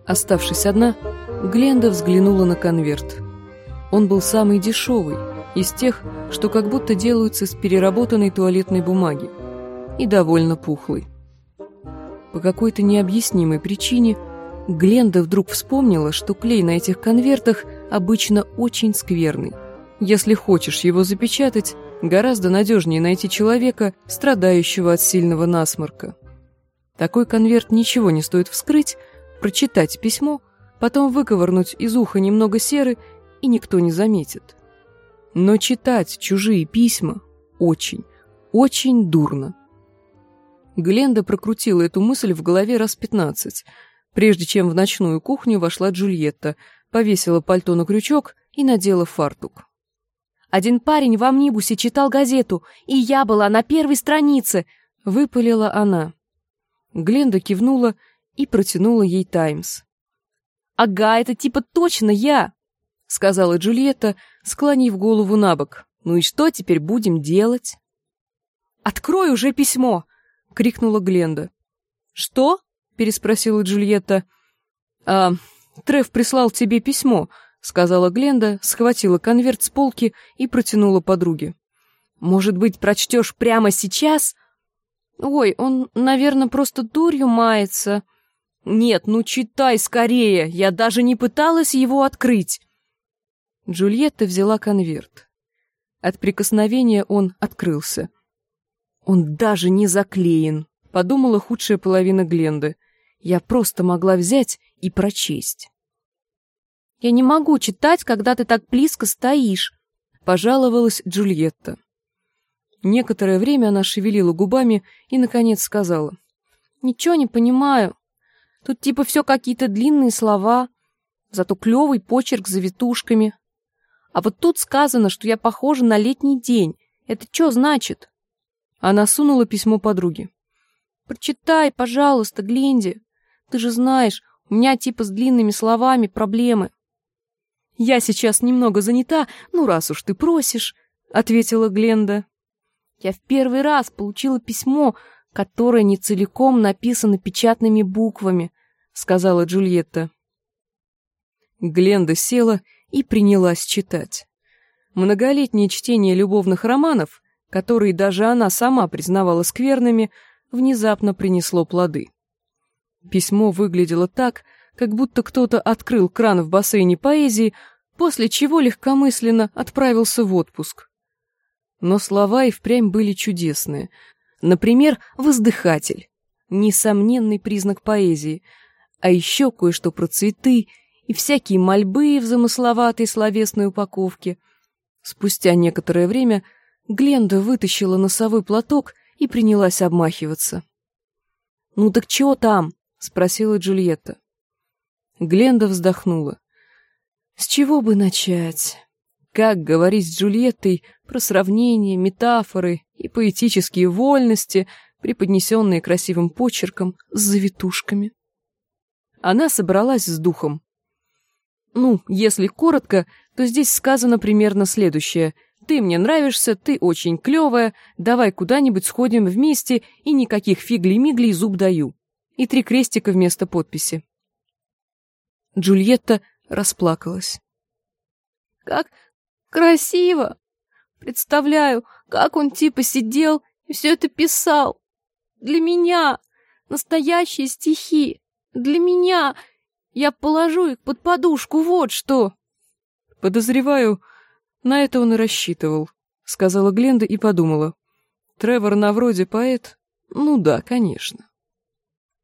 Оставшись одна, Гленда взглянула на конверт. Он был самый дешевый, из тех, что как будто делаются из переработанной туалетной бумаги, и довольно пухлый. По какой-то необъяснимой причине Гленда вдруг вспомнила, что клей на этих конвертах обычно очень скверный. Если хочешь его запечатать, гораздо надежнее найти человека, страдающего от сильного насморка. Такой конверт ничего не стоит вскрыть, прочитать письмо, потом выковырнуть из уха немного серы, и никто не заметит. Но читать чужие письма очень, очень дурно. Гленда прокрутила эту мысль в голове раз 15, прежде чем в ночную кухню вошла Джульетта, повесила пальто на крючок и надела фартук. «Один парень в амнибусе читал газету, и я была на первой странице!» — выпалила она. Гленда кивнула и протянула ей «Таймс». «Ага, это типа точно я!» — сказала Джульетта, склонив голову набок. «Ну и что теперь будем делать?» «Открой уже письмо!» — крикнула Гленда. «Что?» — переспросила Джульетта. Трев прислал тебе письмо», — сказала Гленда, схватила конверт с полки и протянула подруге. «Может быть, прочтешь прямо сейчас?» «Ой, он, наверное, просто дурью мается». «Нет, ну читай скорее, я даже не пыталась его открыть». Джульетта взяла конверт. От прикосновения он открылся. «Он даже не заклеен», — подумала худшая половина Гленды. «Я просто могла взять и прочесть». «Я не могу читать, когда ты так близко стоишь», — пожаловалась Джульетта. Некоторое время она шевелила губами и, наконец, сказала. «Ничего не понимаю. Тут типа все какие-то длинные слова, зато клевый почерк с завитушками. А вот тут сказано, что я похожа на летний день. Это что значит?» Она сунула письмо подруге. «Прочитай, пожалуйста, Гленди. Ты же знаешь, у меня типа с длинными словами проблемы». «Я сейчас немного занята, ну раз уж ты просишь», — ответила Гленда. «Я в первый раз получила письмо, которое не целиком написано печатными буквами», — сказала Джульетта. Гленда села и принялась читать. Многолетнее чтение любовных романов, которые даже она сама признавала скверными, внезапно принесло плоды. Письмо выглядело так, как будто кто-то открыл кран в бассейне поэзии, после чего легкомысленно отправился в отпуск. Но слова и впрямь были чудесные. Например, «воздыхатель» — несомненный признак поэзии, а еще кое-что про цветы и всякие мольбы в замысловатой словесной упаковке. Спустя некоторое время Гленда вытащила носовой платок и принялась обмахиваться. «Ну так чего там?» — спросила Джульетта. Гленда вздохнула. С чего бы начать? Как говорить с Джульеттой про сравнения, метафоры и поэтические вольности, преподнесенные красивым почерком с завитушками? Она собралась с духом. Ну, если коротко, то здесь сказано примерно следующее. «Ты мне нравишься, ты очень клевая, давай куда-нибудь сходим вместе и никаких фигли-миглей, зуб даю». И 3 крестика вместо подписи. Джульетта расплакалась. «Как красиво! Представляю, как он типа сидел и все это писал. Для меня! Настоящие стихи! Для меня! Я положу их под подушку, вот что!» «Подозреваю, на это он и рассчитывал», — сказала Гленда и подумала. «Тревор на вроде поэт? Ну да, конечно».